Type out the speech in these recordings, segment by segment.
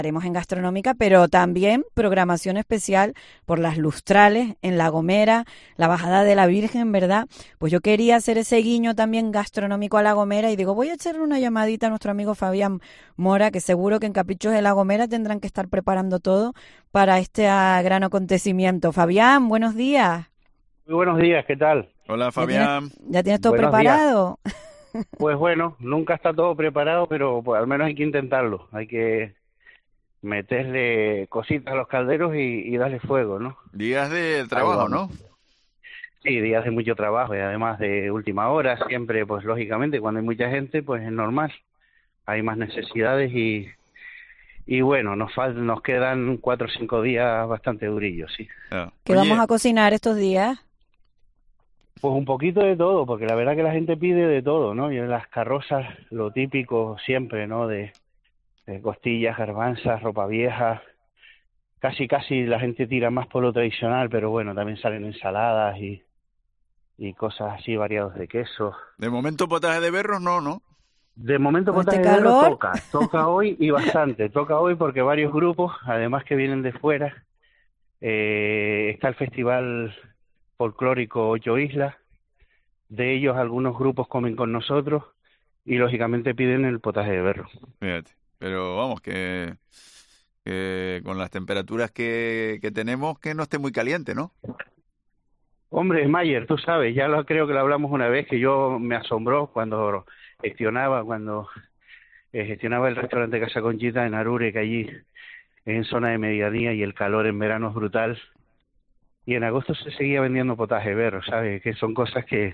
Haremos en Gastronómica, pero también programación especial por las Lustrales en La Gomera, la Bajada de la Virgen, ¿verdad? Pues yo quería hacer ese guiño también gastronómico a La Gomera y digo, voy a echarle una llamadita a nuestro amigo Fabián Mora, que seguro que en Caprichos de La Gomera tendrán que estar preparando todo para este gran acontecimiento. Fabián, buenos días. Muy buenos días, ¿qué tal? Hola, Fabián. ¿Ya tienes todo Buenos preparado? Pues bueno, nunca está todo preparado, pero pues al menos hay que intentarlo. Hay que meterle cositas a los calderos y darle fuego, ¿no? Días de trabajo, ¿no? Sí, días de mucho trabajo y además de última hora, siempre, pues lógicamente, cuando hay mucha gente, pues es normal. Hay más necesidades y bueno, nos quedan 4 o 5 días bastante durillos, sí. ¿Qué vamos a cocinar estos días? Pues un poquito de todo, porque la verdad que la gente pide de todo, ¿no? Y en las carrozas, lo típico siempre, ¿no? De costillas, garbanzas, ropa vieja. Casi la gente tira más por lo tradicional, pero bueno, también salen ensaladas y cosas así variados de queso. De momento potaje de berros no. De momento ¿Con potaje este de berro calor? toca hoy y bastante. Toca hoy porque varios grupos, además que vienen de fuera, está el festival folclórico 8 Islas. De ellos algunos grupos comen con nosotros y lógicamente piden el potaje de berro. Fíjate, pero vamos, que con las temperaturas que tenemos, que no esté muy caliente, ¿no? Hombre, Mayer, tú sabes, creo que lo hablamos una vez, que yo me asombró cuando gestionaba el restaurante Casa Conchita en Arure, que allí en zona de medianía y el calor en verano es brutal. Y en agosto se seguía vendiendo potaje de berro, ¿sabes? Que son cosas que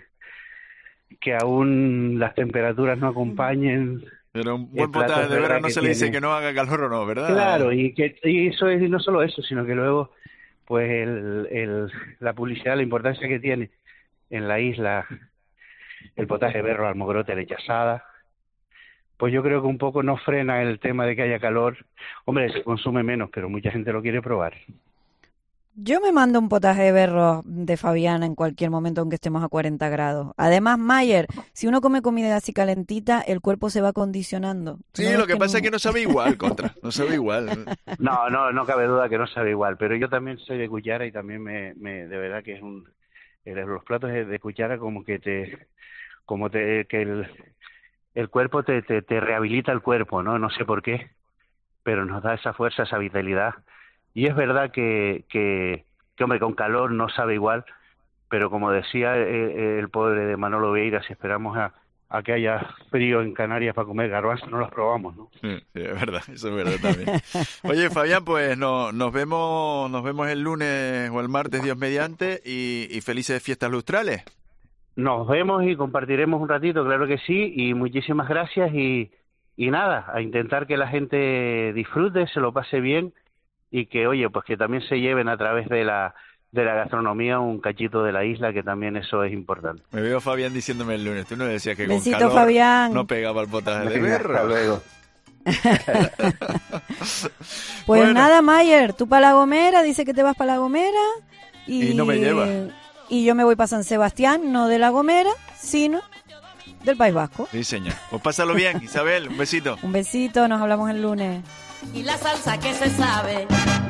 aún las temperaturas no acompañen. Pero un buen potaje de berro no se le dice que no haga calor o no, ¿verdad? Claro, y eso es, y no solo eso, sino que luego pues la publicidad, la importancia que tiene en la isla el potaje de berro, almogrote, leche asada, pues yo creo que un poco no frena el tema de que haya calor. Hombre, se consume menos, pero mucha gente lo quiere probar. Yo me mando un potaje de berro de Fabián en cualquier momento, aunque estemos a 40 grados. Además, Mayer, si uno come comida así calentita, el cuerpo se va condicionando. Sí, lo que pasa es que no sabe igual, no sabe igual. No cabe duda que no sabe igual, pero yo también soy de cuchara y también me de verdad que es los platos de cuchara que el cuerpo te rehabilita el cuerpo, ¿no? No sé por qué, pero nos da esa fuerza, esa vitalidad. Y es verdad que hombre, con calor no sabe igual, pero como decía el pobre de Manolo Vieira, si esperamos a que haya frío en Canarias para comer garbanzos, no los probamos, ¿no? Sí, es verdad, eso es verdad también. Oye, Fabián, pues nos vemos el lunes o el martes, Dios mediante, y felices fiestas lustrales. Nos vemos y compartiremos un ratito, claro que sí, y muchísimas gracias y nada, a intentar que la gente disfrute, se lo pase bien y que, oye, pues que también se lleven a través de la gastronomía un cachito de la isla, que también eso es importante. Me veo Fabián diciéndome el lunes, tú no decías que Besito, con calor Fabián. no pegaba el potaje de berro. Hasta luego. Pues bueno. Nada, Mayer, tú para La Gomera, dice que te vas para La Gomera y no me lleva. Y yo me voy para San Sebastián, no de La Gomera, sino del País Vasco. Sí, señor. Pues pásalo bien, Isabel, un besito. Un besito, nos hablamos el lunes. Y la salsa que se sabe